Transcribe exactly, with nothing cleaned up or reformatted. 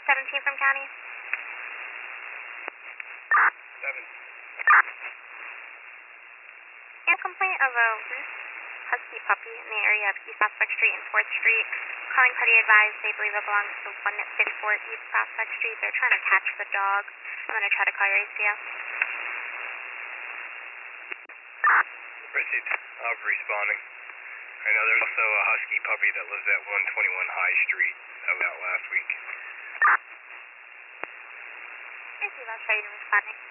seventeen from county. Seven. A complaint of a loose husky puppy in the area of East Prospect Street and fourth Street. Calling party advised they believe it belongs to one fifty-four East Prospect Street. They're trying to catch the dog. I'm going to try to call your A C S. Received. I'll be responding. I know there's also a husky puppy that lives at one twenty-one High Street that was out last week. I see that. Show you responding.